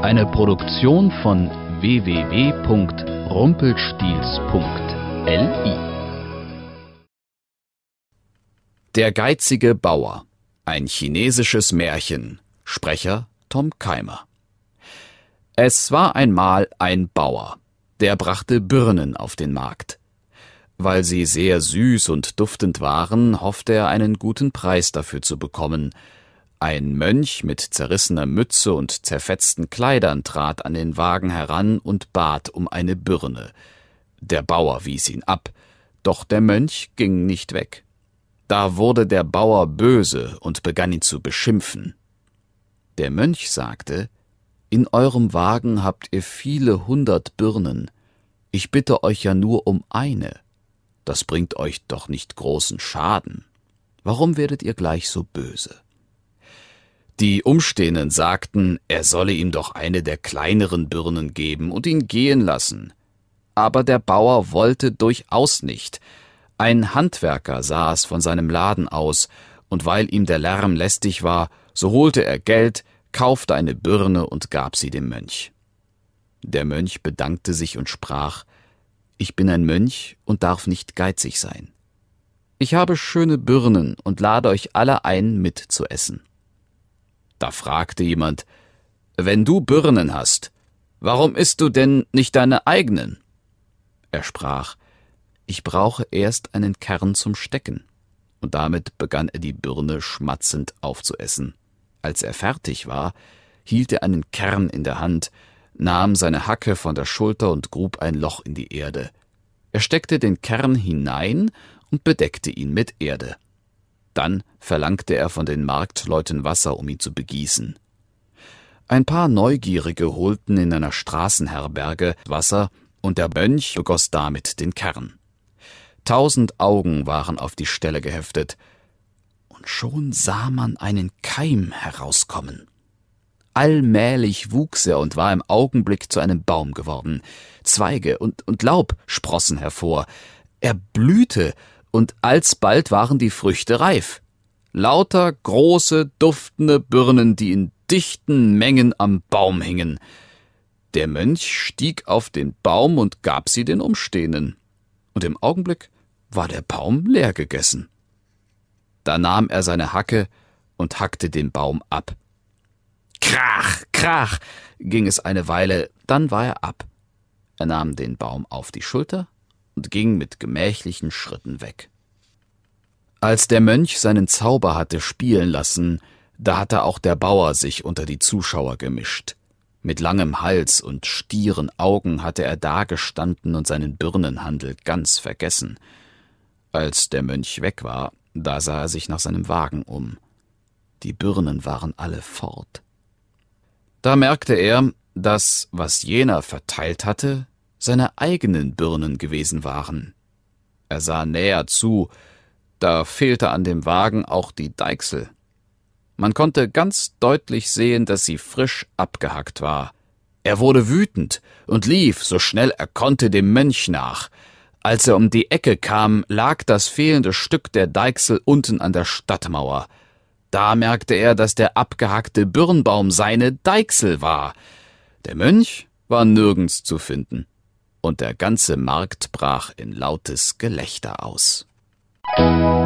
Eine Produktion von www.rumpelstilzchen.li. Der geizige Bauer. Ein chinesisches Märchen. Sprecher Tom Keimer. Es war einmal ein Bauer, der brachte Birnen auf den Markt. Weil sie sehr süß und duftend waren, hoffte er, einen guten Preis dafür zu bekommen. Ein Mönch mit zerrissener Mütze und zerfetzten Kleidern trat an den Wagen heran und bat um eine Birne. Der Bauer wies ihn ab, doch der Mönch ging nicht weg. Da wurde der Bauer böse und begann ihn zu beschimpfen. Der Mönch sagte: »In eurem Wagen habt ihr viele 100 Birnen. Ich bitte euch ja nur um eine. Das bringt euch doch nicht großen Schaden. Warum werdet ihr gleich so böse?« Die Umstehenden sagten, er solle ihm doch eine der kleineren Birnen geben und ihn gehen lassen. Aber der Bauer wollte durchaus nicht. Ein Handwerker saß von seinem Laden aus, und weil ihm der Lärm lästig war, so holte er Geld, kaufte eine Birne und gab sie dem Mönch. Der Mönch bedankte sich und sprach: »Ich bin ein Mönch und darf nicht geizig sein. Ich habe schöne Birnen und lade euch alle ein, mit zu essen.« Da fragte jemand: »Wenn du Birnen hast, warum isst du denn nicht deine eigenen?« Er sprach: »Ich brauche erst einen Kern zum Stecken.« Und damit begann er die Birne schmatzend aufzuessen. Als er fertig war, hielt er einen Kern in der Hand, nahm seine Hacke von der Schulter und grub ein Loch in die Erde. Er steckte den Kern hinein und bedeckte ihn mit Erde. Dann verlangte er von den Marktleuten Wasser, um ihn zu begießen. Ein paar Neugierige holten in einer Straßenherberge Wasser, und der Mönch begoss damit den Kern. 1000 Augen waren auf die Stelle geheftet, und schon sah man einen Keim herauskommen. Allmählich wuchs er und war im Augenblick zu einem Baum geworden. Zweige und Laub sprossen hervor. Er blühte, und alsbald waren die Früchte reif. Lauter große, duftende Birnen, die in dichten Mengen am Baum hingen. Der Mönch stieg auf den Baum und gab sie den Umstehenden. Und im Augenblick war der Baum leer gegessen. Da nahm er seine Hacke und hackte den Baum ab. Krach, krach, ging es eine Weile, dann war er ab. Er nahm den Baum auf die Schulter und ging mit gemächlichen Schritten weg. Als der Mönch seinen Zauber hatte spielen lassen, da hatte auch der Bauer sich unter die Zuschauer gemischt. Mit langem Hals und stieren Augen hatte er dagestanden und seinen Birnenhandel ganz vergessen. Als der Mönch weg war, da sah er sich nach seinem Wagen um. Die Birnen waren alle fort. Da merkte er, dass, was jener verteilt hatte, seine eigenen Birnen gewesen waren. Er sah näher zu, da fehlte an dem Wagen auch die Deichsel. Man konnte ganz deutlich sehen, dass sie frisch abgehackt war. Er wurde wütend und lief, so schnell er konnte, dem Mönch nach. Als er um die Ecke kam, lag das fehlende Stück der Deichsel unten an der Stadtmauer. Da merkte er, dass der abgehackte Birnbaum seine Deichsel war. Der Mönch war nirgends zu finden, und der ganze Markt brach in lautes Gelächter aus.